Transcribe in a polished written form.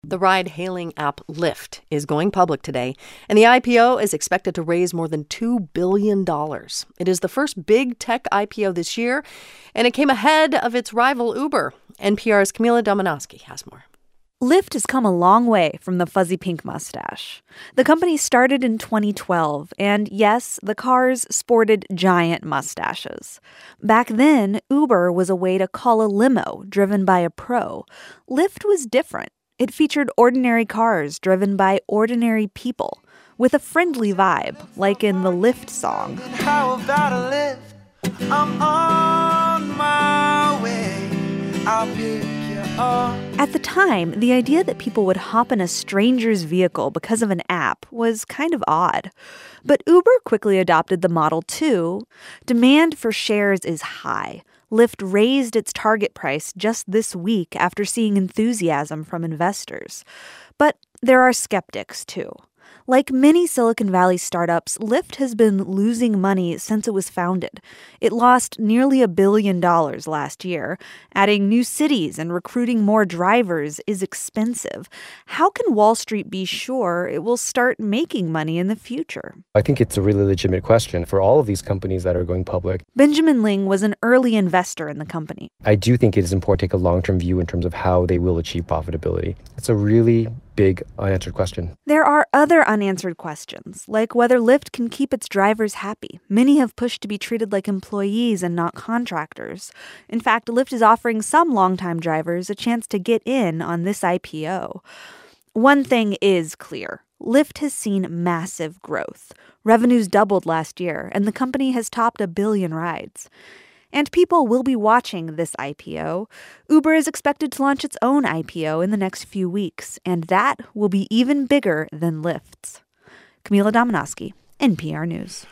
The ride-hailing app Lyft is going public today, and the IPO is expected to raise more than $2 billion. It is the first big tech IPO this year, and it came ahead of its rival Uber. NPR's Camila Domonoske has more. Lyft has come a long way from the fuzzy pink mustache. The company started in 2012, and yes, the cars sported giant mustaches. Back then, Uber was a way to call a limo driven by a pro. Lyft was different. It featured ordinary cars driven by ordinary people with a friendly vibe, like in the Lyft song. How about a lift? I'm on my way. I'll pick you up. At the time, the idea that people would hop in a stranger's vehicle because of an app was kind of odd. But Uber quickly adopted the model too. Demand for shares is high. Lyft raised its target price just this week after seeing enthusiasm from investors. But there are skeptics, too. Like many Silicon Valley startups, Lyft has been losing money since it was founded. It lost nearly $1 billion last year. Adding new cities and recruiting more drivers is expensive. How can Wall Street be sure it will start making money in the future? I think it's a really legitimate question for all of these companies that are going public. Benjamin Ling was an early investor in the company. I do think it is important to take a long-term view in terms of how they will achieve profitability. It's a really big unanswered question. There are other unanswered questions, like whether Lyft can keep its drivers happy. Many have pushed to be treated like employees and not contractors. In fact, Lyft is offering some longtime drivers a chance to get in on this IPO. One thing is clear. Lyft has seen massive growth. Revenues doubled last year, and the company has topped 1 billion rides. And people will be watching this IPO. Uber is expected to launch its own IPO in the next few weeks, and that will be even bigger than Lyft's. Camila Domonoske, NPR News.